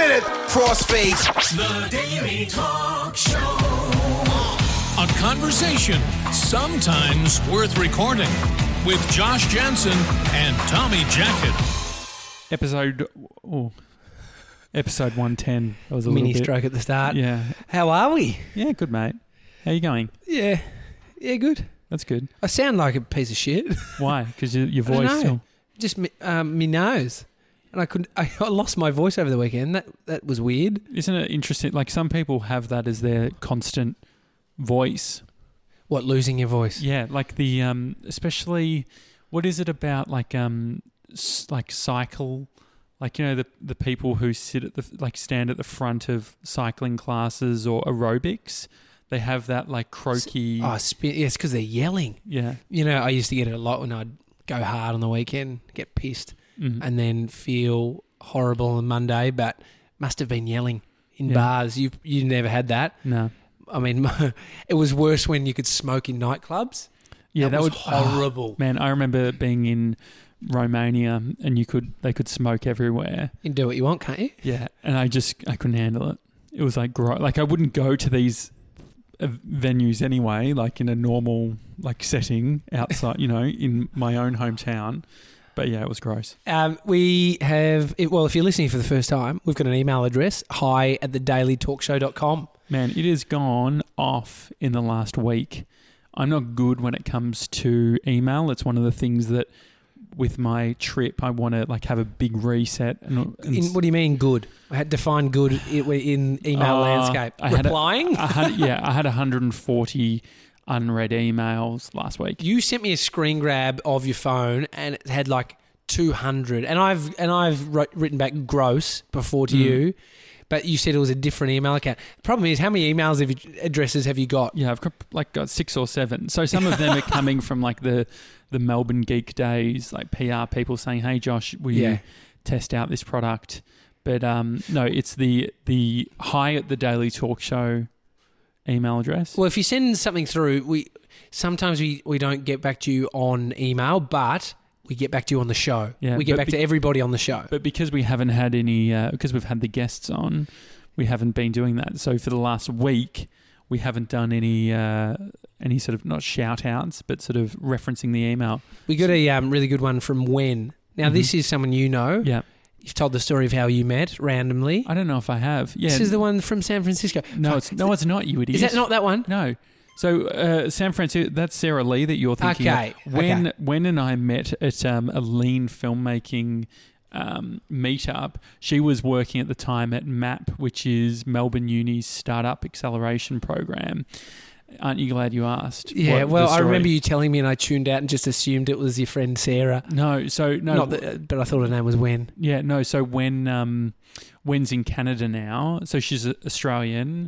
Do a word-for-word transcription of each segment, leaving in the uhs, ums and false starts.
minute. Crossfade. The Daily Talk Show. A conversation sometimes worth recording with Josh Jansen and Tommy Jacket. Episode, oh, episode one ten. That was a Mini little bit, stroke at the start. Yeah. How are we? Yeah, good, mate. How you going? Yeah. Yeah, good. That's good. I sound like a piece of shit. Why? Because your, your I don't voice know. still... Just me, um, me nose. And I could I, I lost my voice over the weekend. That that was weird. Isn't it interesting? Like, some people have that as their constant voice. What, losing your voice? Yeah, like the... um, especially... What is it about, like, um, s- like cycle... Like, you know, the the people who sit at the... Like, stand at the front of cycling classes or aerobics... They have that, like, croaky... Oh, spin, yeah, it's because they're yelling. Yeah. You know, I used to get it a lot when I'd go hard on the weekend, get pissed, Mhm. and then feel horrible on Monday, but must have been yelling in Yeah. bars. You you never had that. No. I mean, it was worse when you could smoke in nightclubs. Yeah, that, that was would- horrible. Man, I remember being in Romania and you could they could smoke everywhere. You can do what you want, can't you? Yeah, and I just I couldn't handle it. It was like gro- like I wouldn't go to these uh, venues anyway, like in a normal like setting outside, you know, in my own hometown. But yeah, it was gross. Um, we have, it- well, if you're listening for the first time, we've got an email address, hi at the daily talk show dot com. Man, it has gone off in the last week. I'm not good when it comes to email. It's one of the things that with my trip, I want to like have a big reset. And, and In, what do you mean good? I had to find good in, in email Uh, landscape. I had a- Replying? I had, yeah, I had one hundred forty unread emails last week. You sent me a screen grab of your phone and it had like two hundred. And I've and I've wrote, written back gross before to Mm. you, but you said it was a different email account. The problem is, how many emails have you, addresses have you got? Yeah, I've got like got six or seven. So some of them are coming from like the the Melbourne Geek Days, like P R people saying, "Hey, Josh, will Yeah. you test out this product?" But um, no, it's the the hi at the Daily Talk Show email address. Well, if you send something through, we sometimes we, we don't get back to you on email, but we get back to you on the show. Yeah, we get but back be- to everybody on the show. But because we haven't had any, uh, because we've had the guests on, we haven't been doing that. So for the last week, we haven't done any uh, any sort of not shout outs, but sort of referencing the email. We got a um, really good one from Wen. Now, Mhm. this is someone you know. Yeah, You've told the story of how you met randomly. I don't know if I have. Yeah, This is the one from San Francisco. no, Fuck. it's no, it's not. You idiot. Is that not that one? No. So uh, San Francisco, that's Sarah Lee that you're thinking. Okay, Of. When okay. when and I met at um, a lean filmmaking um, meetup, she was working at the time at MAP, which is Melbourne Uni's startup acceleration program. Aren't you glad you asked? Yeah, what well, the I story- remember you telling me and I tuned out and just assumed it was your friend Sarah. No, so no, Not that, but I thought her name was Wen. yeah, no. So when um, Wen's in Canada now, so she's a- Australian.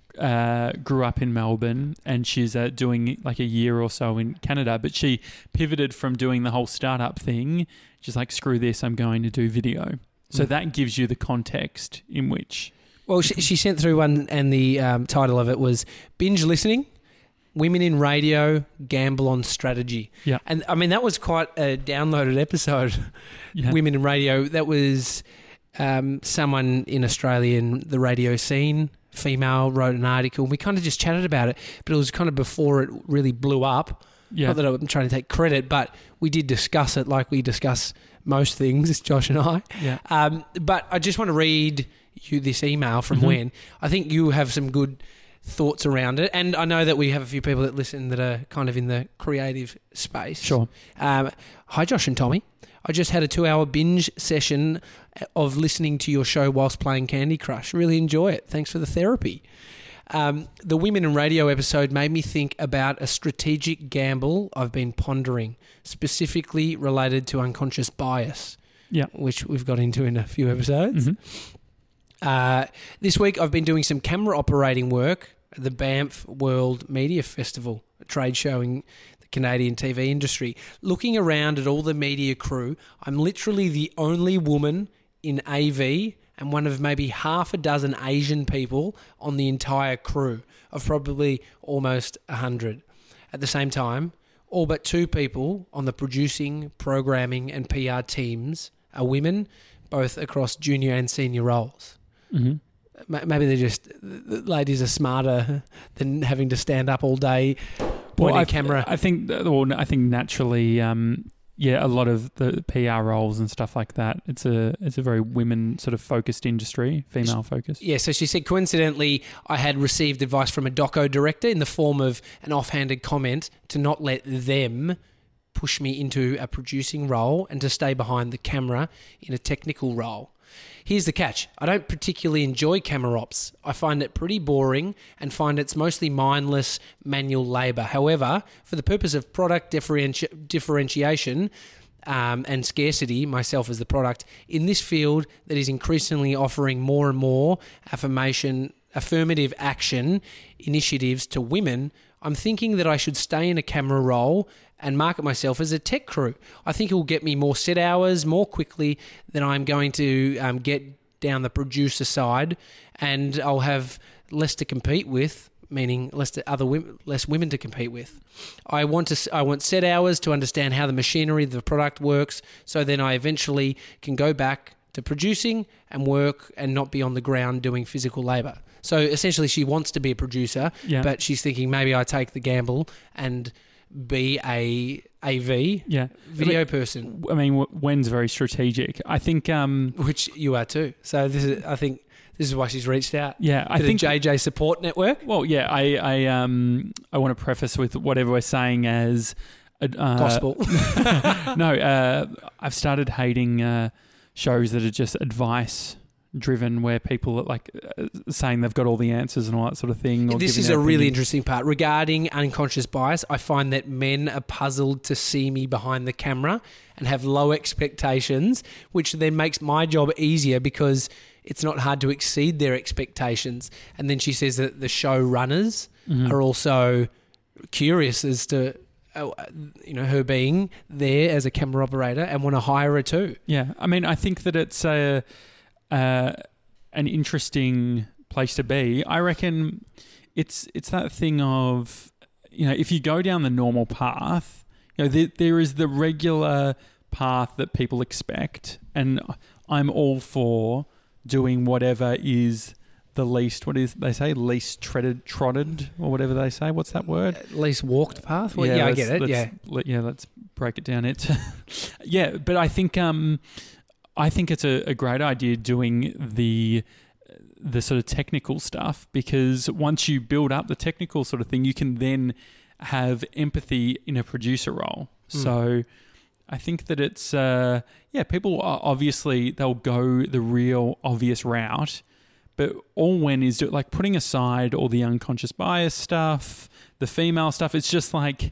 Uh, grew up in Melbourne and she's uh, doing like a year or so in Canada, but she pivoted from doing the whole startup thing. She's like, screw this, I'm going to do video. So Mm. that gives you the context in which. Well, she, she sent through one and the um, title of it was Binge Listening, Women in Radio, Gamble on Strategy. Yeah. And I mean, that was quite a downloaded episode, Yeah. Women in Radio. That was um, someone in Australia in the radio scene, female, wrote an article. We kind of just chatted about it, but it was kind of before it really blew up. Yeah. Not that I'm trying to take credit, but we did discuss it like we discuss most things, Josh and I. Yeah. Um, but I just want to read you this email from Mhm. Wen. I think you have some good thoughts around it, and I know that we have a few people that listen that are kind of in the creative space. Sure. Um, hi, Josh and Tommy. I just had a two-hour binge session of listening to your show whilst playing Candy Crush. Really enjoy it. Thanks for the therapy. Um, the Women in Radio episode made me think about a strategic gamble I've been pondering, specifically related to unconscious bias, Yeah. which we've got into in a few episodes. Mhm. Uh, this week I've been doing some camera operating work at the Banff World Media Festival, a trade show in the Canadian T V industry. Looking around at all the media crew, I'm literally the only woman in A V and one of maybe half a dozen Asian people on the entire crew of probably almost one hundred. At the same time, all but two people on the producing, programming and P R teams are women, both across junior and senior roles. Mm-hmm. Ma- Maybe they're just the ladies are smarter than having to stand up all day pointing Well, I, a camera. I think. Well, I think naturally, um, yeah, a lot of the P R roles and stuff like that. It's a it's a very women sort of focused industry, female focused. Yeah, so she said, coincidentally, I had received advice from a doco director in the form of an offhanded comment to not let them push me into a producing role and to stay behind the camera in a technical role. Here's the catch. I don't particularly enjoy camera ops. I find it pretty boring and find it's mostly mindless manual labour. However, for the purpose of product differenti- differentiation um, and scarcity, myself as the product, in this field that is increasingly offering more and more affirmation, affirmative action initiatives to women, I'm thinking that I should stay in a camera role and market myself as a tech crew. I think it will get me more set hours more quickly than I'm going to um, get down the producer side, and I'll have less to compete with, meaning less to other women, less women to compete with. I want to I want set hours to understand how the machinery of the product works, so then I eventually can go back to producing and work and not be on the ground doing physical labour. So essentially she wants to be a producer, Yeah. but she's thinking maybe I take the gamble and be a A V Yeah, video I mean, person, I mean, w- Wen's very strategic. I think. Um, which you are too. So this is, I think, this is why she's reached out. yeah, I to the think. J J support network. Well, yeah, I, I, um, I want to preface with whatever we're saying as uh, Gospel. no, uh, I've started hating uh, shows that are just advice driven, where people are like uh, saying they've got all the answers and all that sort of thing. Or This giving is their a really opinion. interesting part. Regarding unconscious bias, I find that men are puzzled to see me behind the camera and have low expectations, which then makes my job easier because it's not hard to exceed their expectations. And then she says that the show runners Mhm. are also curious as to uh, you know her being there as a camera operator and want to hire her too. Yeah, I mean, I think that it's a uh, an interesting place to be. I reckon it's it's that thing of, you know, if you go down the normal path, you know, there, there is the regular path that people expect, and I'm all for doing whatever is the least, what is they say, least treaded, trotted, or whatever they say. What's that word? At least walked path. Well, yeah, I let's- get it. let's- Yeah. let- yeah. Let's break it down. It, yeah, but I think um, I think it's a, a great idea doing the the sort of technical stuff, because once you build up the technical sort of thing, you can then have empathy in a producer role. Mm. So I think that it's uh, yeah, people are obviously they'll go the real obvious route. But all Wen is do, like putting aside all the unconscious bias stuff, the female stuff. It's just like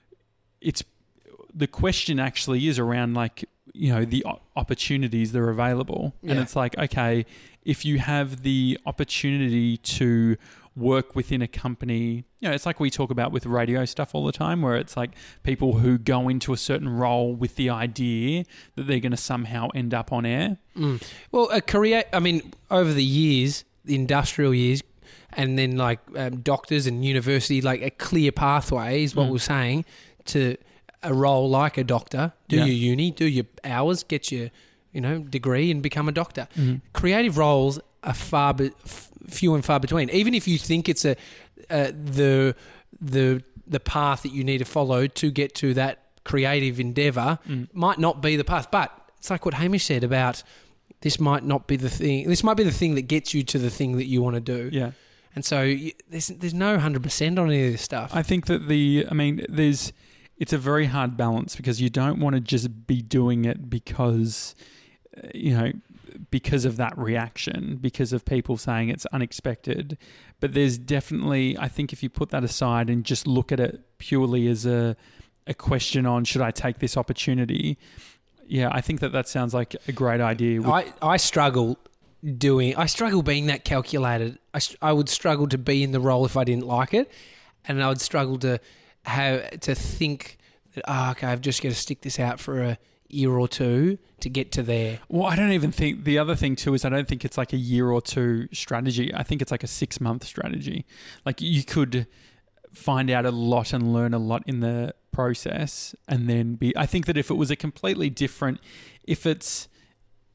it's the question actually is around like, you know, the opportunities that are available, and Yeah. it's like, okay, if you have the opportunity to work within a company, you know, it's like we talk about with radio stuff all the time, where it's like people who go into a certain role with the idea that they're going to somehow end up on air. Mm. Well, a career, I mean, over the years, the industrial years, and then like um, doctors and university, like a clear pathway is what Mm. we're saying to a role like a doctor. Do Yeah. your uni, do your hours, get your, you know, degree and become a doctor. Mhm. Creative roles are far, be, f- few and far between. Even if you think it's a uh, the the the path that you need to follow to get to that creative endeavor, Mm. might not be the path. But it's like what Hamish said about this might not be the thing. This might be the thing that gets you to the thing that you want to do. Yeah. And so you, there's there's no one hundred percent on any of this stuff. I think that the, I mean, there's, it's a very hard balance, because you don't want to just be doing it because, uh, you know, because of that reaction, because of people saying it's unexpected. But there's definitely, I think if you put that aside and just look at it purely as a, a question on, should I take this opportunity? Yeah, I think that that sounds like a great idea. With- I, I struggle doing, I struggle being that calculated. I, s- I would struggle to be in the role if I didn't like it. And I would struggle to have, to think that, oh, okay, I've just got to stick this out for a year or two to get to there. Well, I don't even think, the other thing too is I don't think it's like a year or two strategy. I think it's like a six month strategy. Like you could find out a lot and learn a lot in the process, and then be, I think that if it was a completely different, if it's,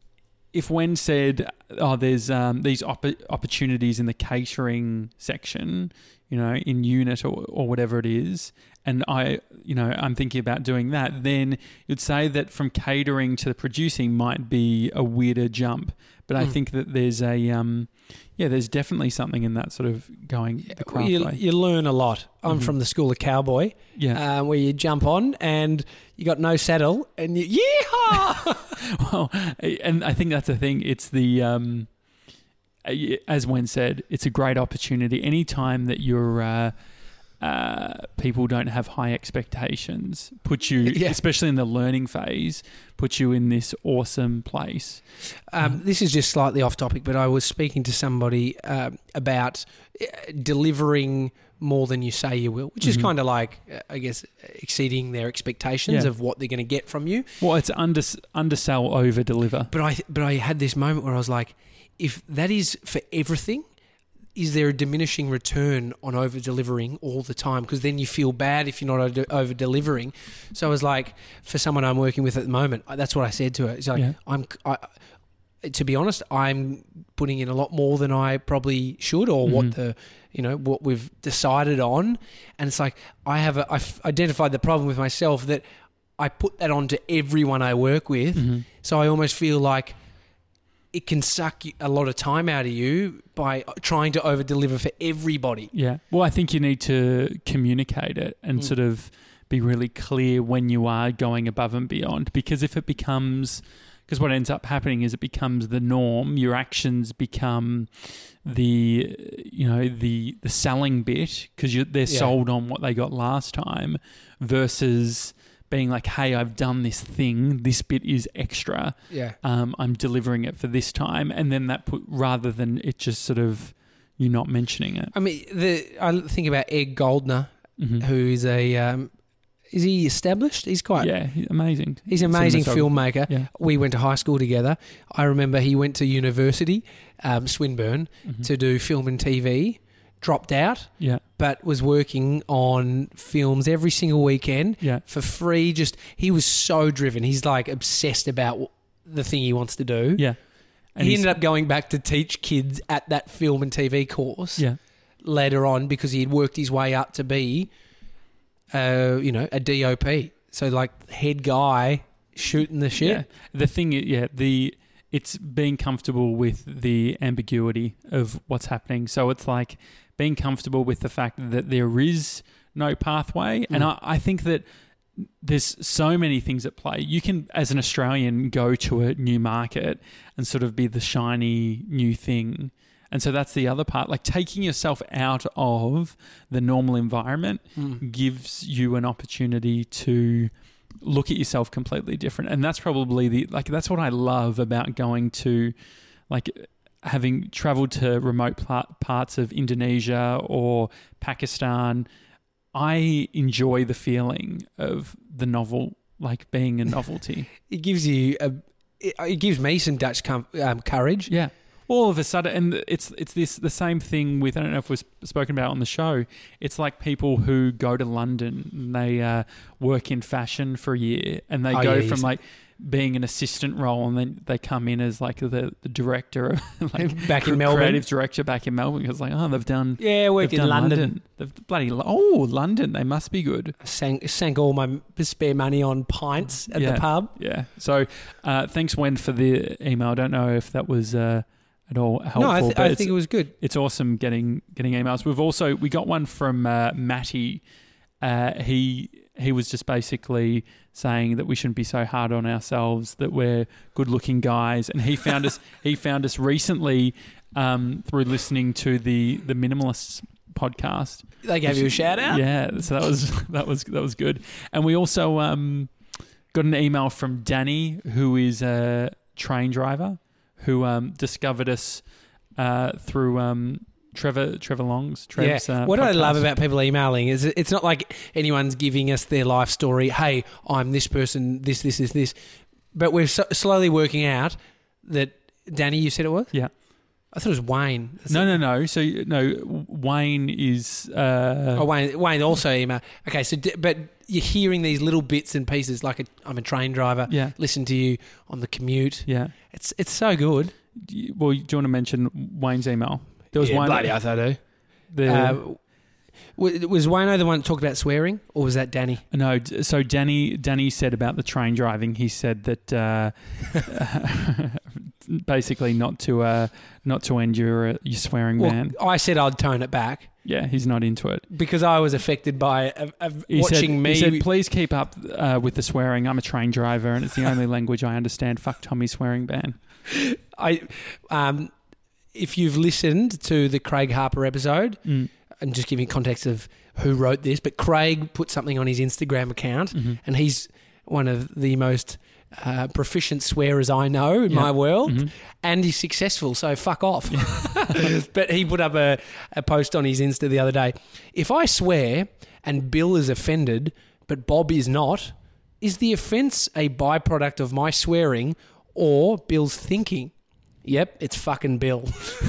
if Wen said, "Oh, there's um, these opp- opportunities in the catering section, you know, in unit or, or whatever it is," and I, you know, I'm thinking about doing that, then you'd say that from catering to producing might be a weirder jump. But I Mm. think that there's a, um, yeah, there's definitely something in that sort of going the craft you, way. you learn a lot. I'm Mhm. from the school of cowboy, Yeah. uh, where you jump on and you got no saddle and you yeehaw. Well, and I think that's the thing. It's the, um, as Wen said, it's a great opportunity. Anytime that you're, uh, uh, people don't have high expectations, put you, Yeah. especially in the learning phase, put you in this awesome place. Um, this is just slightly off topic, but I was speaking to somebody uh, about uh, delivering more than you say you will, which is Mhm. kind of like, uh, I guess, exceeding their expectations Yeah. of what they're going to get from you. Well, it's under, undersell, over deliver. But I, but I had this moment where I was like, if that is for everything, is there a diminishing return on over delivering all the time? Because then you feel bad if you're not over delivering. So I was like, for someone I'm working with at the moment, that's what I said to her. It's like, Yeah. I'm, I, to be honest, I'm putting in a lot more than I probably should, or Mhm. what the, you know, what we've decided on. And it's like, I have, a, I've identified the problem with myself that I put that on to everyone I work with. Mhm. So I almost feel like it can suck you- a lot of time out of you by trying to over deliver for everybody. Yeah. Well, I think you need to communicate it and Mm. sort of be really clear when you are going above and beyond. Because if it becomes, because what ends up happening is it becomes the norm. Your actions become the, you know, the the selling bit because they're Yeah. sold on what they got last time, versus being like, hey, I've done this thing. This bit is extra. Yeah. Um, I'm delivering it for this time, and then that put rather than it just sort of you not mentioning it. I mean, the I think about Ed Goldner, Mhm. who is a, um, is he established? He's quite, Yeah, he's amazing. he's an amazing Cinematographer. filmmaker. Yeah. We went to high school together. I remember he went to university, um, Swinburne, Mhm. to do film and T V, dropped out, Yeah, but was working on films every single weekend yeah, for free. Just, he was so driven. He's like obsessed about the thing he wants to do. yeah. And he he's- ended up going back to teach kids at that film and T V course yeah, later on because he had worked his way up to be, uh, you know, a D O P. So like head guy shooting the shit. yeah. The thing, i- yeah, the it's being comfortable with the ambiguity of what's happening. So it's like being comfortable with the fact that there is no pathway, and Mm. I, I think that there's so many things at play. You can, as an Australian, go to a new market and sort of be the shiny new thing. And so that's the other part. Like taking yourself out of the normal environment Mm. gives you an opportunity to look at yourself completely different. And that's probably the, like, that's what I love about going to, like, having traveled to remote pla- parts of Indonesia or Pakistan. I enjoy the feeling of the novel, like being a novelty. It gives you a, it, it gives me some Dutch com- um, courage. Yeah. All of a sudden, and it's it's this the same thing with, I don't know if we've spoken about it on the show. It's like people who go to London and they uh, work in fashion for a year, and they Oh, go yeah, from yes. like being an assistant role, and then they come in as like the, the director, like Back in cre- Melbourne. creative director back in Melbourne. Because like, oh, they've done Yeah, I worked they've in done London. They've bloody oh London, they must be good. Sank, sank all my spare money on pints at Yeah. the pub. Yeah. So uh, thanks, Wen, for the email. I don't know if that was uh, at all helpful. No, I, th- but I it's- think it was good. It's awesome getting getting emails. We've also we got one from uh, Matty. Uh, he he was just basically saying that we shouldn't be so hard on ourselves, that we're good looking guys, and he found us he found us recently um, through listening to the the Minimalists podcast. They gave you a shout out. Yeah, so that was that was that was good. And we also um, got an email from Danny, who is a train driver, who um, discovered us uh, through um, Trevor Trevor Long's. Trev's, yeah. uh, What I love podcast. about people emailing is it's not like anyone's giving us their life story. Hey, I'm this person, this, this, this, this. But we're so, slowly working out that, Danny, you said it was? Yeah. I thought it was Wayne. That's No, it. no, no. So no, Wayne is. Uh, Oh, Wayne. Wayne also emailed. Okay, so d- but you're hearing these little bits and pieces. Like a, I'm a train driver. Yeah. Listen to you on the commute. Yeah. It's it's so good. Well, do you want to mention Wayne's email? There was yeah, one. bloody oath I do. The, Uh, w- was Wayno the one that talked about swearing, or was that Danny? No, d- so Danny Danny said about the train driving. He said that uh, basically not to uh, not to end your uh, your swearing Well, ban. I said I'd tone it back Yeah, he's not into it. because I was affected by uh, uh, He watching said, me. He said, "Please keep up uh, with the swearing. I'm a train driver, and it's the only language I understand. Fuck Tommy's swearing ban." I, um, if you've listened to the Craig Harper episode, Mm. and just giving context of who wrote this, but Craig put something on his Instagram account, Mm-hmm. and he's one of the most uh, proficient swearers I know in Yeah. my world, Mhm. and he's successful, so fuck off. But he put up a, a post on his Insta the other day. If I swear and Bill is offended, but Bob is not, is the offence a byproduct of my swearing or Bill's thinking? Yep, it's fucking Bill.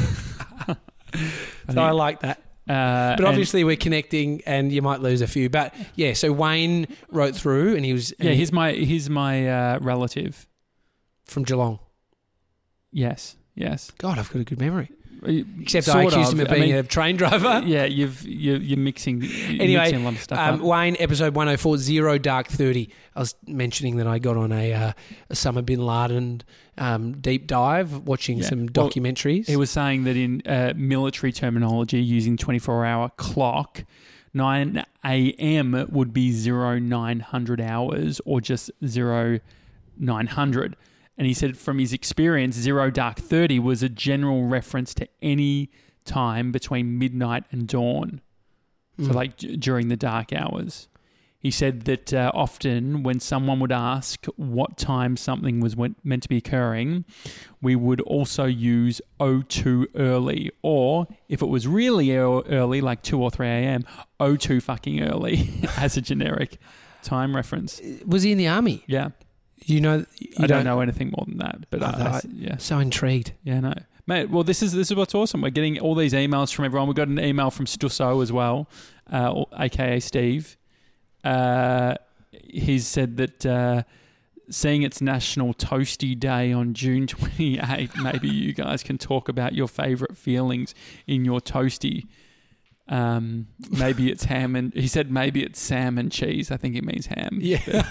So I like that. Uh, But and- obviously we're connecting and you might lose a few. But yeah, so Wayne wrote through and he was yeah, and he's my he's my uh, relative. from Geelong. Yes, yes. God, I've got a good memory. Except Sort I accused of. him of I being mean, a train driver. Yeah, you've you, you're mixing. You're Anyway, mixing a lot of stuff Um, up. Wayne, episode one oh four, Zero Dark thirty. I was mentioning that I got on a, uh, a Osama bin Laden um, deep dive, watching Yeah. some Well, documentaries. He was saying that in uh, military terminology, using twenty-four hour clock, nine a.m. would be zero nine hundred hours or just zero nine hundred. And he said from his experience, zero dark thirty was a general reference to any time between midnight and dawn. So Mm. like d- during the dark hours. He said that uh, often when someone would ask what time something was went, meant to be occurring, we would also use oh two early, or if it was really ear- early, like two or three a.m., oh two fucking early as a generic time reference. Was he in the army? Yeah. You know, you I don't know anything more than that, but Oh, uh, I, that- yeah. So intrigued. Yeah, no. Mate, well, this is this is what's awesome. We're getting all these emails from everyone. We got an email from Stusso as well, uh, a k a. Steve. Uh, he's said that uh, seeing it's National Toasty Day on June twenty-eighth, maybe you guys can talk about your favourite feelings in your toasty. Um, maybe it's ham and... He said maybe it's Sam and cheese. I think it means ham. Yeah.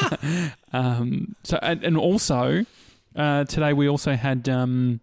um, so and, and also, uh, today we also had... Um,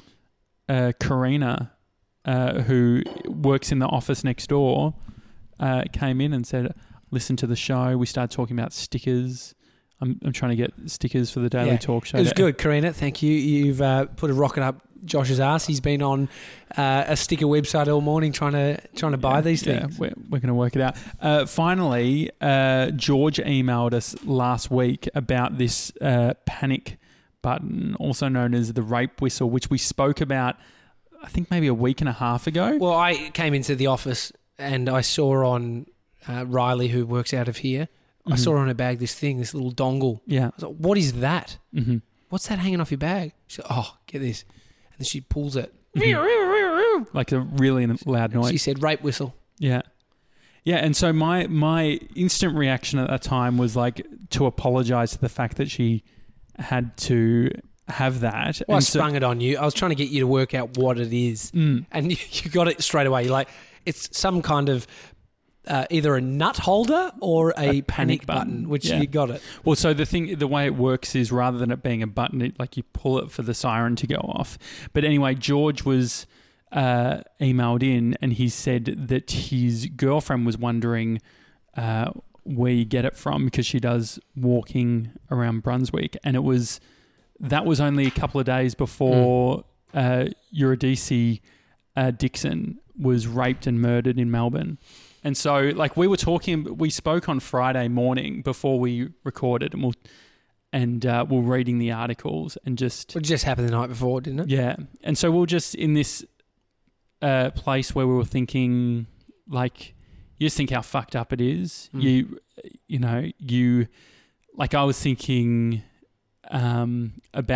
Uh, Karina, uh, who works in the office next door, uh, came in and said, listen to the show. We started talking about stickers. I'm, I'm trying to get stickers for the Daily Yeah. Talk Show. It was good, Karina. Thank you. You've uh, put a rocket up Josh's ass. He's been on uh, a sticker website all morning trying to trying to buy Yeah, these yeah, things. we're we're going to work it out. Uh, finally, uh, George emailed us last week about this uh, panic button, also known as the rape whistle, which we spoke about, I think maybe a week and a half ago. Well, I came into the office and I saw on uh, Riley, who works out of here, I Mhm. saw on her bag this thing, this little dongle. Yeah. I was like, what is that? hmm What's that hanging off your bag? She said, oh, get this. And then she pulls it. Like a really loud noise. She said, rape whistle. Yeah. Yeah, and so my my instant reaction at that time was like to apologize to the fact that she had to have that. Well, I And so- sprung it on you. I was trying to get you to work out what it is. Mm. And you, you got it straight away. You're like, it's some kind of uh, either a nut holder or a, A panic, panic button, button, which yeah. you got it. Well, so the thing, the way it works is rather than it being a button, it, like you pull it for the siren to go off. But anyway, George was uh, emailed in and he said that his girlfriend was wondering uh, where you get it from because she does walking around Brunswick, and it was that was only a couple of days before uh, Eurydice uh, Dixon was raped and murdered in Melbourne. And so, like, we were talking, we spoke on Friday morning before we recorded, and we'll, and uh, we're reading the articles and just, It just happened the night before, didn't it? yeah. And so we're just in this uh, place where we were thinking, like, you just think how fucked up it is. Mm. You, you know, you, like, I was thinking um, about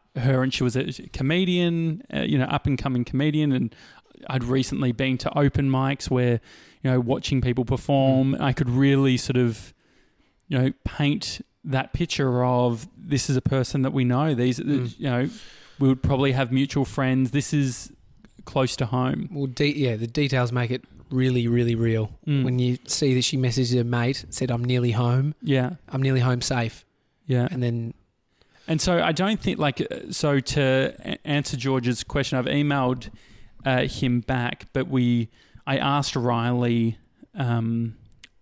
her, and she was a comedian, uh, you know, up and coming comedian, and I'd recently been to open mics where, you know, watching people perform, I could really sort of, you know, paint that picture of this is a person that we know. These, Mm. you know, we would probably have mutual friends. This is close to home. Well, de- yeah, the details make it really, really real. Mm. When you see that she messaged her mate, said, I'm nearly home. Yeah. I'm nearly home safe. Yeah. And then... And so I don't think, like, so to a- answer George's question, I've emailed uh, him back, but we, I asked Riley um,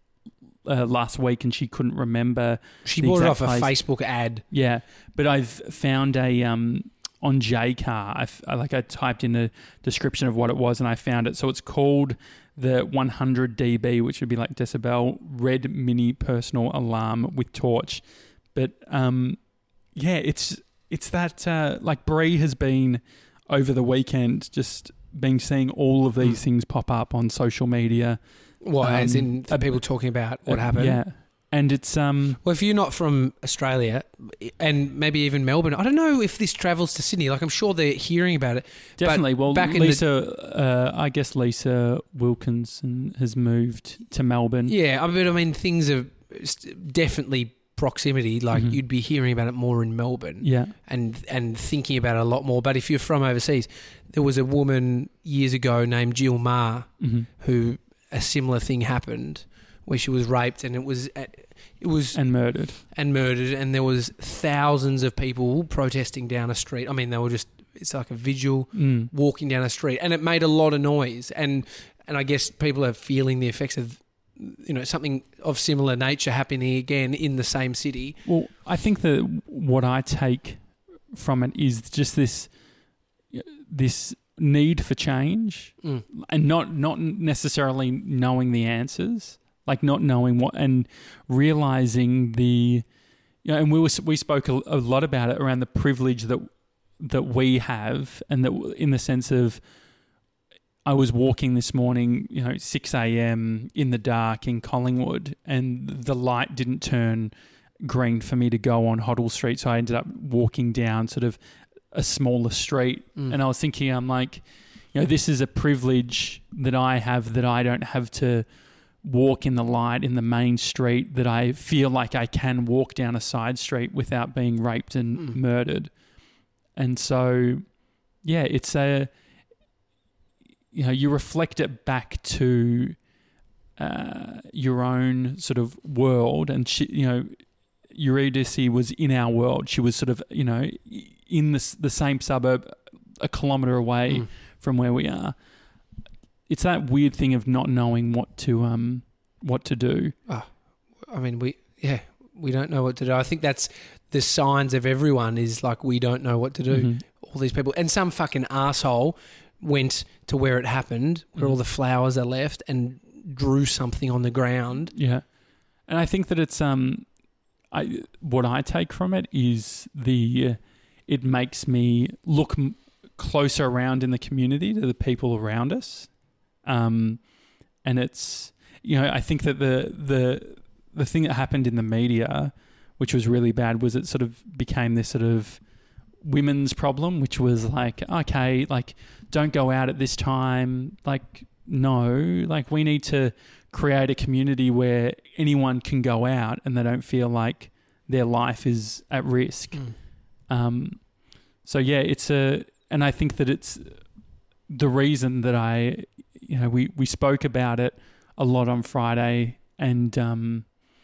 uh, last week and she couldn't remember. She the bought it exact off a place. Facebook ad. Yeah, but I've found a, um, on Jcar, I've, I, like I typed in the description of what it was and I found it. So it's called the one hundred D B, which would be like decibel, red mini personal alarm with torch. But, um... yeah, it's it's that, uh, like Bree has been over the weekend just been seeing all of these Mm. things pop up on social media. Well, Um, as in for uh, people talking about what Uh, happened. Yeah. And it's... um Well, if you're not from Australia and maybe even Melbourne, I don't know if this travels to Sydney. Like, I'm sure they're hearing about it. definitely. Well, back in the- Lisa, uh, I guess Lisa Wilkinson has moved to Melbourne. Yeah, I mean, I mean things are st- definitely proximity. Like, Mhm. you'd be hearing about it more in Melbourne. Yeah. and and thinking about it a lot more. But if you're from overseas, there was a woman years ago named Jill Ma hmm who a similar thing happened where she was raped and it was it was And murdered. and murdered, and there was thousands of people protesting down a street. I mean, they were just it's like a vigil Mm. walking down a street, and it made a lot of noise. And and I guess people are feeling the effects of, you know, something of similar nature happening again in the same city. Well, I think that what I take from it is just this this need for change, Mm. and not not necessarily knowing the answers, like not knowing what, and realizing the, you know, and we were, we spoke a, a lot about it around the privilege that that we have, and that in the sense of, I was walking this morning, you know, six a.m. in the dark in Collingwood, and the light didn't turn green for me to go on Hoddle Street, so I ended up walking down sort of a smaller street. Mm. And I was thinking, I'm like, you know, this is a privilege that I have, that I don't have to walk in the light in the main street, that I feel like I can walk down a side street without being raped and Mm. murdered. And so, yeah, it's a, you know, you reflect it back to uh, your own sort of world, and she, you know, Eurydice was in our world. She was sort of, you know, in the the same suburb, a kilometre away Mm. from where we are. It's that weird thing of not knowing what to um what to do. I mean, we yeah, we don't know what to do. I think that's the signs of everyone is like we don't know what to do. Mhm. All these people, and some fucking asshole went to where it happened, where Mhm. all the flowers are left, and drew something on the ground. Yeah, and I think that it's um, I what I take from it is the, uh, it makes me look m- closer around in the community to the people around us, um, and it's, you know, I think that the the the thing that happened in the media, which was really bad, was it sort of became this sort of women's problem, which was like, okay, like, don't go out at this time. Like, no, like, we need to create a community where anyone can go out and they don't feel like their life is at risk. Mm. Um, so yeah, it's a, and I think that it's the reason that I, you know, we, we spoke about it a lot on Friday, and, um,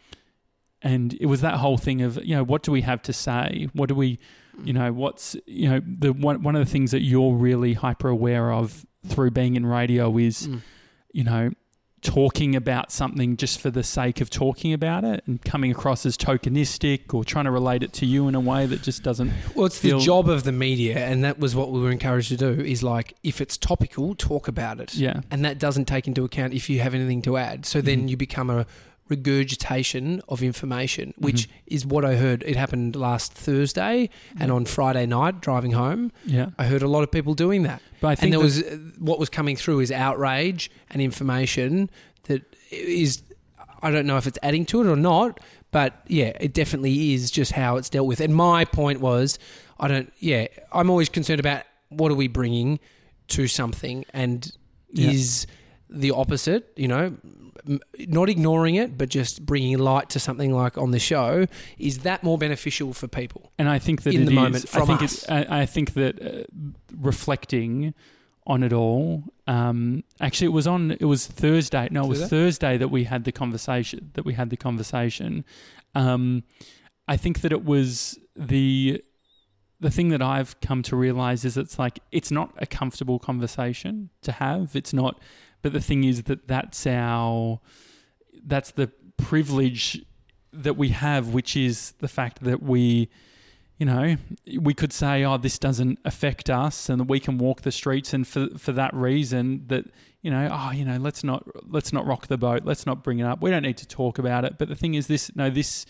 and it was that whole thing of, you know, what do we have to say? What do we, you know, what's, you know, the one, one of the things that you're really hyper aware of through being in radio is, Mm. you know, talking about something just for the sake of talking about it and coming across as tokenistic or trying to relate it to you in a way that just doesn't. Well, it's feel- the job of the media, and that was what we were encouraged to do, is like, if it's topical, talk about it. Yeah. And that doesn't take into account if you have anything to add. So then Mhm. you become a regurgitation of information, which Mhm. is what I heard. It happened last Thursday, and on Friday night, driving home, Yeah. I heard a lot of people doing that. But I think And there that- was uh, what was coming through is outrage and information that is, I don't know if it's adding to it or not, But yeah, it definitely is just how it's dealt with. And my point was, I don't. Yeah, I'm always concerned about what are we bringing to something, and Yeah. is the opposite. You know, m- not ignoring it, but just bringing light to something like on the show. Is that more beneficial for people? And I think that in it the is- moment from I think us. It, I, I think that uh, reflecting on it all. Um, actually, it was on. It was Thursday. No, it was Thursday? Thursday that we had the conversation. That we had the conversation. Um, I think that it was the the thing that I've come to realize is it's like it's not a comfortable conversation to have. It's not. But the thing is that that's our that's the privilege that we have, which is the fact that we. You know, we could say, oh, this doesn't affect us and that we can walk the streets. And for for that reason that, you know, oh, you know, let's not let's not rock the boat. Let's not bring it up. We don't need to talk about it. But the thing is this, no, this,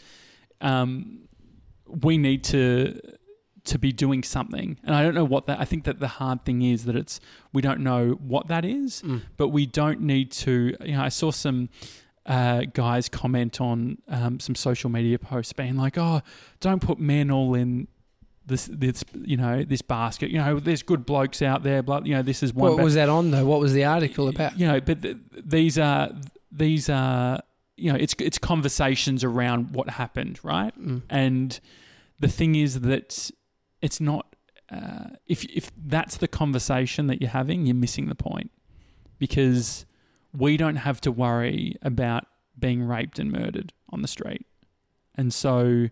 um, we need to to be doing something. And I don't know what that, I think that the hard thing is that it's, we don't know what that is, Mm. but we don't need to, you know, I saw some... Uh, guys comment on um, some social media posts being like, "Oh, don't put men all in this, this, you know, this basket. You know, there's good blokes out there. Blah, you know, this is one." What ba- was that on though? What was the article about? You know, but th- these are these are you know, it's it's conversations around what happened, right? Mm. And the thing is that it's not. Uh, if if that's the conversation that you're having, you're missing the point, because we don't have to worry about being raped and murdered on the street. And so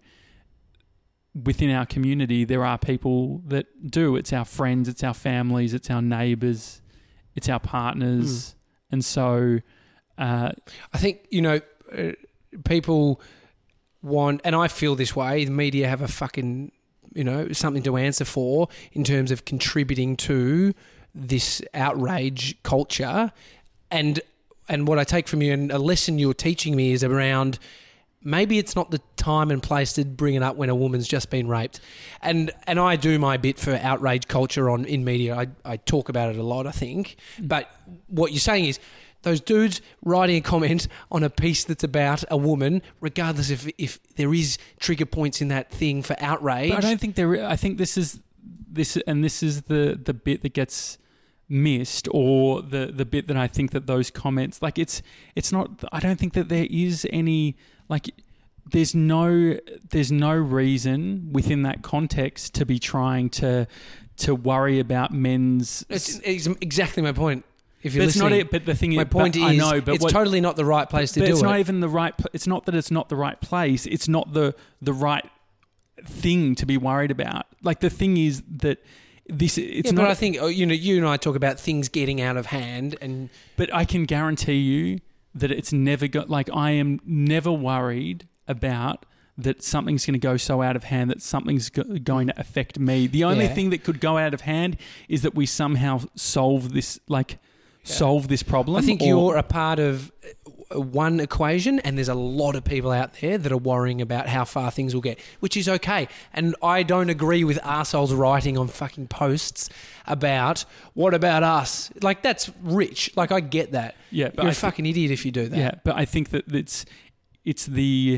within our community, there are people that do. It's our friends, it's our families, it's our neighbours, it's our partners. Mm. And so... Uh, I think, you know, uh, people want... And I feel this way. The media have a fucking, you know, something to answer for in terms of contributing to this outrage culture. And... And what I take from you, and a lesson you're teaching me, is around maybe it's not the time and place to bring it up when a woman's just been raped. And and I do my bit for outrage culture on in media. I, I talk about it a lot, I think. But what you're saying is those dudes writing a comment on a piece that's about a woman, regardless if if there is trigger points in that thing for outrage. But I don't think there. I think this is this, and this is the the bit that gets missed, or the the bit that I think that those comments, like it's it's not, I don't think that there is any, like there's no there's no reason within that context to be trying to to worry about men's. It's, it's exactly my point. If you're But it's listening, not it. But the thing my is, point but is, I know, but it's what, totally not the right place to but do it's it. not even the right. pl- It's not that it's not the right place. It's not the the right thing to be worried about. Like the thing is that. This it's yeah, not. but I think you know you and I talk about things getting out of hand, and but I can guarantee you that it's never got. Like I am never worried about that something's going to go so out of hand that something's go- going to affect me. The only Yeah. thing that could go out of hand is that we somehow solve this, like yeah. solve this problem. I think or, you're a part of one equation, and there's a lot of people out there that are worrying about how far things will get, which is okay. And I don't agree with arseholes writing on fucking posts about what about us. Like that's rich. Like I get that. Yeah, but you're I a fucking idiot if you do that. Yeah, but I think that it's it's the.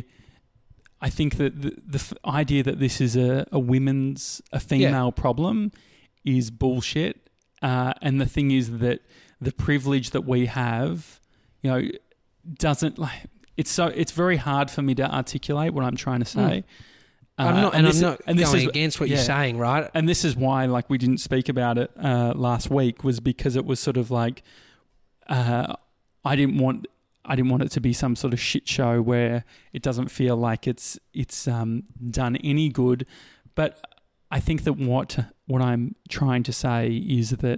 I think that the, the f- idea that this is a, a women's, a female yeah. problem is bullshit. Uh, and the thing is that the privilege that we have, you know, doesn't like it's so it's very hard for me to articulate what I'm trying to say. Mm. Uh, I'm not, and, and I'm not and going is, against what yeah. you're saying, right? And this is why, like, we didn't speak about it uh, last week, was because it was sort of like uh, I didn't want. I didn't want it to be some sort of shit show where it doesn't feel like it's it's um, done any good. But I think that what what I'm trying to say is that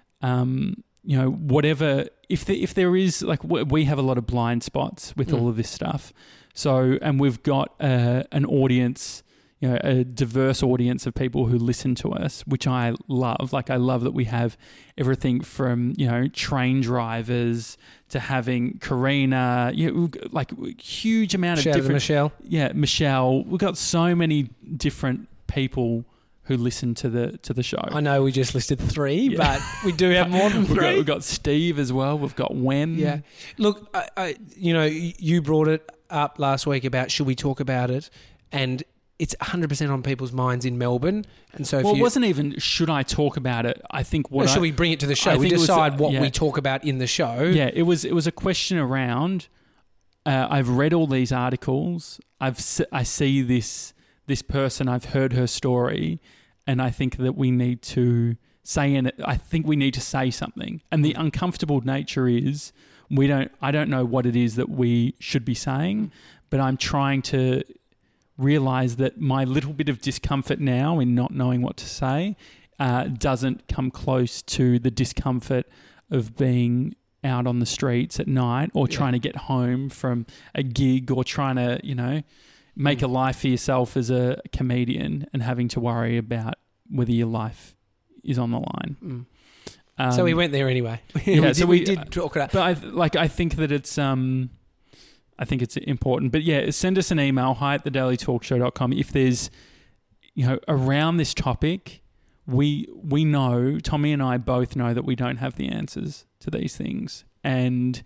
um, you know, whatever if the, if there is, like, we have a lot of blind spots with mm. all of this stuff. So and we've got uh, an audience, you know, a diverse audience of people who listen to us, which I love. Like I love that we have everything from, you know, train drivers to having Karina, you know, like huge amount of Shout different... Michelle. Yeah, Michelle. We've got so many different people who listen to the to the show. I know we just listed three, yeah. but we do have more than we've three. Got, we've got Steve as well. We've got Wen. Yeah. Look, I, I, you know, you brought it up last week about should we talk about it, and it's one hundred percent on people's minds in Melbourne. And so, if well, you, it wasn't even should I talk about it. I think what no, I, should we bring it to the show? I We think it was decide the- what yeah. we talk about in the show. Yeah, it was it was a question around. Uh, I've read all these articles. I've se- I see this this person. I've heard her story, and I think that we need to say in it. I think we need to say something. And the uncomfortable nature is we don't. I don't know what it is that we should be saying, but I'm trying to realize that my little bit of discomfort now in not knowing what to say uh, doesn't come close to the discomfort of being out on the streets at night or Yeah. trying to get home from a gig or trying to, you know, make Mm. a life for yourself as a comedian and having to worry about whether your life is on the line. Mm. Um, So we went there anyway. yeah, we, did, so we we- did talk it up. But I like I think that it's um I think it's important. But yeah, send us an email, hi at the daily talk show dot com if there's, you know, around this topic. We we know, Tommy and I both know that we don't have the answers to these things. And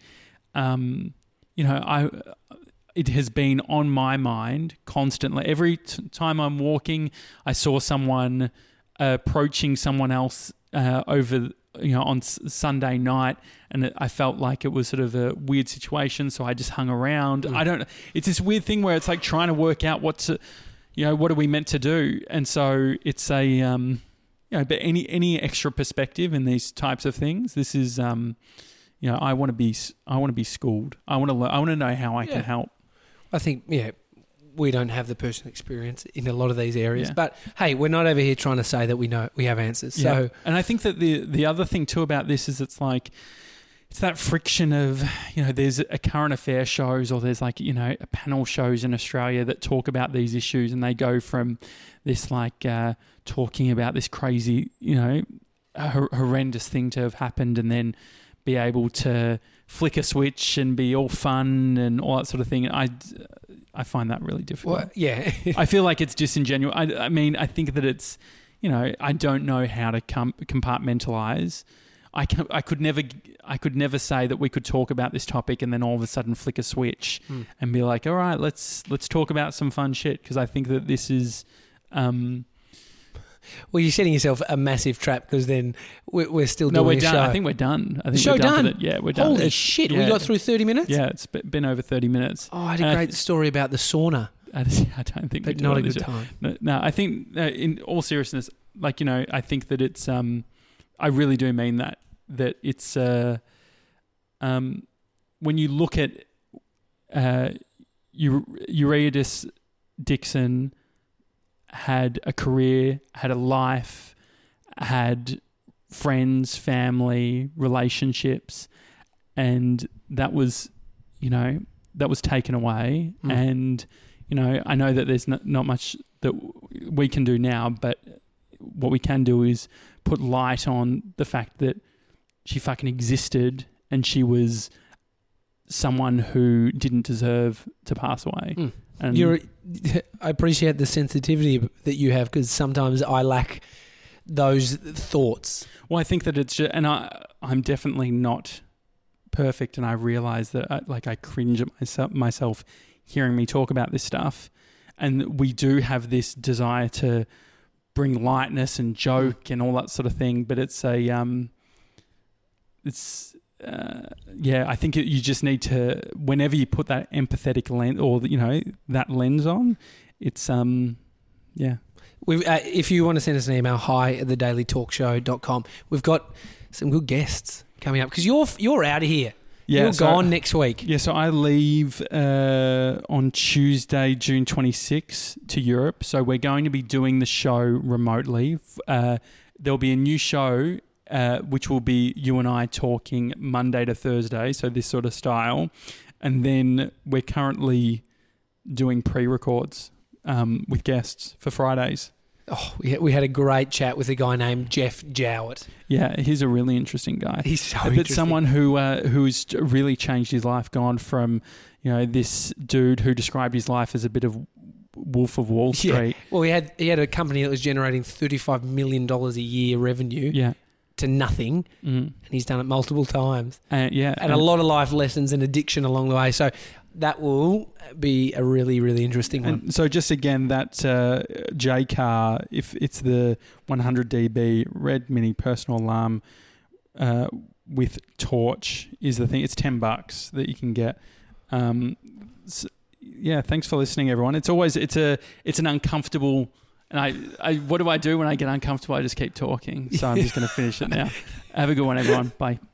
um you know, I it has been on my mind constantly. Every t- time I'm walking, I saw someone uh, approaching someone else uh, over you know, on S- Sunday night, and it, I felt like it was sort of a weird situation, so I just hung around. Mm. I don't. It's this weird thing where it's like trying to work out what to, you know, what are we meant to do, and so it's a, um, you know, but any any extra perspective in these types of things. This is, um, you know, I want to be, I want to be schooled. I want to, learn, I want to know how I Yeah. can help. I think, yeah, we don't have the personal experience in a lot of these areas. Yeah. But hey, we're not over here trying to say that we know we have answers. So and I think that the the other thing too about this is it's like it's that friction of, you know, there's a current affair shows or there's like, you know, panel shows in Australia that talk about these issues, and they go from this like uh, talking about this crazy, you know, hor- horrendous thing to have happened, and then be able to flick a switch and be all fun and all that sort of thing. I, I find that really difficult. well, yeah, I feel like it's disingenuous. I, I mean, I think that it's, you know, I don't know how to com- compartmentalize. I can, I could never, I could never say that we could talk about this topic and then all of a sudden flick a switch Mm. and be like, all right, let's let's talk about some fun shit, because I think that this is, um, well, you're setting yourself a massive trap because then we're, we're still no, doing we're a done. show. I think we're done. I think show we're done. done? with it. Yeah, we're done. Holy It's- shit, we yeah. got through thirty minutes? Yeah, it's be- been over thirty minutes. Oh, I had a And I great th- story about the sauna, I just- I don't think, we but do not on a this good show. time. No, no, I think uh, in all seriousness, like, you know, I think that it's, um, I really do mean that, that it's, uh, um, when you look at uh, Eur- Eurydice Dixon had a career, had a life, had friends, family, relationships, and that was, you know, that was taken away. Mm. And, you know, I know that there's not, not much that w- we can do now, but what we can do is put light on the fact that she fucking existed and she was someone who didn't deserve to pass away. Mm. And You're, I appreciate the sensitivity that you have because sometimes I lack those thoughts. well, I think that it's just, and I, I'm definitely not perfect, and I realize that I, like I cringe at myself, myself hearing me talk about this stuff, and we do have this desire to bring lightness and joke and all that sort of thing, but it's a um, it's uh, yeah, I think it, you just need to, whenever you put that empathetic lens or you know that lens on, it's um, yeah. We've, uh, if you want to send us an email, hi at the daily talk show dot com. We've got some good guests coming up because you're you're out of here. Yeah, you're so- gone next week. Yeah, so I leave uh, on Tuesday, June twenty-sixth to Europe. So we're going to be doing the show remotely. Uh, there'll be a new show, uh, which will be you and I talking Monday to Thursday, so this sort of style. And then we're currently doing pre-records um, with guests for Fridays. Oh, we had, we had a great chat with a guy named Jeff Jowett. Yeah, he's a really interesting guy. He's so but interesting. someone who uh, who's really changed his life, gone from, you know, this dude who described his life as a bit of Wolf of Wall Yeah. Street. Well, he had he had a company that was generating thirty-five million dollars a year revenue Yeah. to nothing, Mm. and he's done it multiple times. Uh, yeah. And a lot of life lessons and addiction along the way. So that will be a really, really interesting one. And so just again, that uh, J car, if it's the one hundred D B Red Mini personal alarm uh, with torch is the thing. It's ten bucks that you can get. Um, so, yeah, thanks for listening, everyone. It's always it's a it's an uncomfortable. And I, I, what do I do when I get uncomfortable? I just keep talking. So I'm just going to finish it now. Have a good one, everyone. Bye.